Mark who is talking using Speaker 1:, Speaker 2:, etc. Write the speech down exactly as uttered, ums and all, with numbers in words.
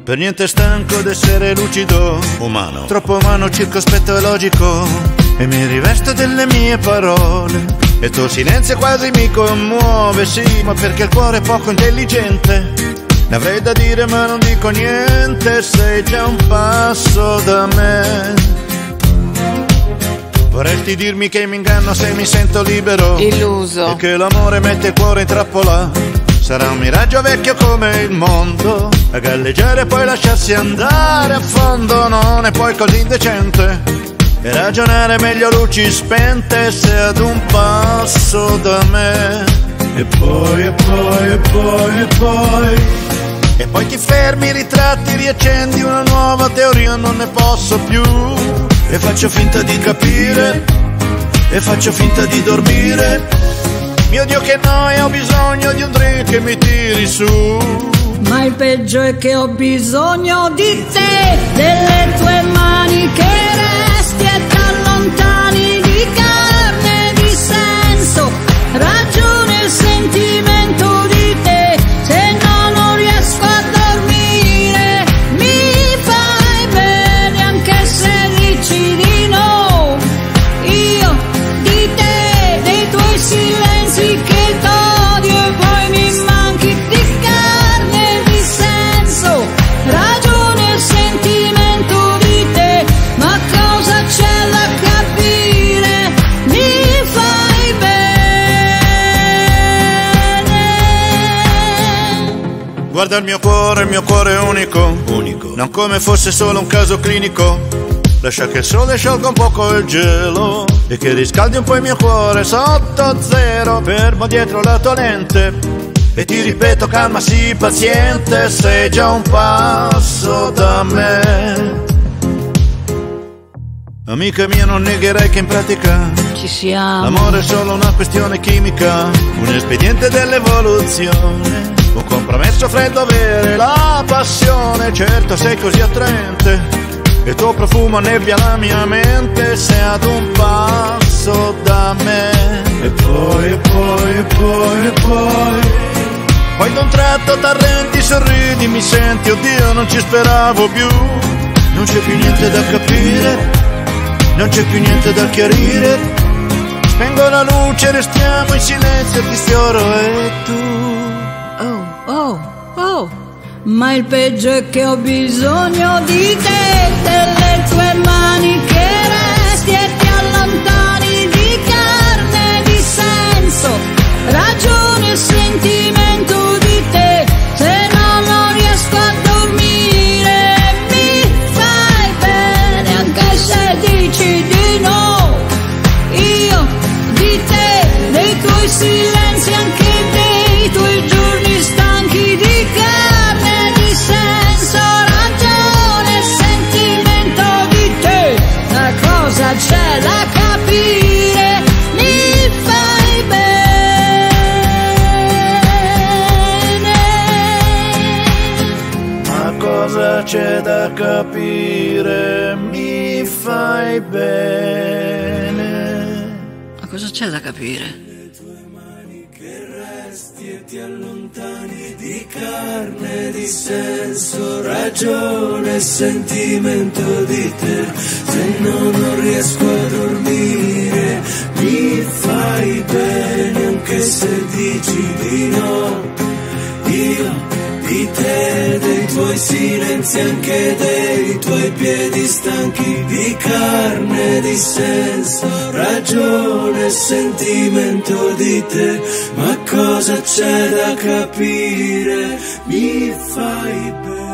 Speaker 1: Per niente stanco d'essere lucido, umano, troppo umano, circospetto e logico, e mi rivesto delle mie parole, e il tuo silenzio quasi mi commuove, sì, ma perché il cuore è poco intelligente, ne avrei da dire ma non dico niente, sei già un passo da me. Vorresti dirmi che mi inganno se mi sento libero,
Speaker 2: illuso,
Speaker 1: e che l'amore mette il cuore in trappola. Sarà un miraggio vecchio come il mondo, a galleggiare e poi lasciarsi andare a fondo. Non è poi così indecente, e ragionare meglio a luci spente, se ad un passo da me. E poi, e poi, e poi, e poi E poi ti fermi, ritratti, riaccendi una nuova teoria, non ne posso più. E faccio finta di capire, e faccio finta di dormire. Mio Dio che noia, ho bisogno di un drink che mi tiri su.
Speaker 3: Ma il peggio è che ho bisogno di te, delle tue mani che resti e t'allontani, di carne e di senso, ragione e sentimento di te. Se no non riesco a dormire, mi fai bene anche se dici di no. Io di te, dei tuoi silenzi che t'odio e poi mi manchi, di carne e di senso, ragione e sentimento di te. Ma cosa c'è da capire? Mi fai bene.
Speaker 1: Guarda il mio cuore, il mio cuore è unico, unico, non come fosse solo un caso clinico. Lascia che il sole sciolga un poco il gelo e che riscaldi un po' il mio cuore sotto zero. Fermo dietro la tua lente e ti ripeto calma, sii paziente, sei già un passo da me. Amica mia, non negherai che in pratica
Speaker 3: ci siamo.
Speaker 1: L'amore è solo una questione chimica, un espediente dell'evoluzione, un compromesso freddo avere la passione. Certo sei così attraente, il tuo profumo annebbia la mia mente, sei ad un passo da me. E poi, e poi, e poi, e poi Poi d'un tratto t'arrendi, sorridi, mi senti, oddio non ci speravo più. Non c'è più niente da capire, non c'è più niente da chiarire. Spengo la luce, restiamo in silenzio, ti sfioro e tu.
Speaker 3: Oh, oh, oh. Ma il peggio è che ho bisogno di te, delle tue mani che resti e ti allontani, di carne e di senso, ragione e sentimento di te. Se no non riesco a dormire, mi fai bene anche se dici di no. Io di te, dei tuoi silenzi, anche dei tuoi giorni stanchi, di carne, senso, ragione, sentimento di te. La cosa c'è da capire, mi fai bene.
Speaker 1: Ma cosa c'è da capire, mi fai bene.
Speaker 3: Ma cosa c'è da capire?
Speaker 4: E ti allontani, di carne, di senso, ragione e sentimento di te. Se no non riesco a dormire, mi fai bene anche se dici di no. Io di te, dei tuoi silenzi, anche dei tuoi piedi stanchi, di carne, di senso, ragione e sentimento di te. Ma cosa c'è da capire? Mi fai bene.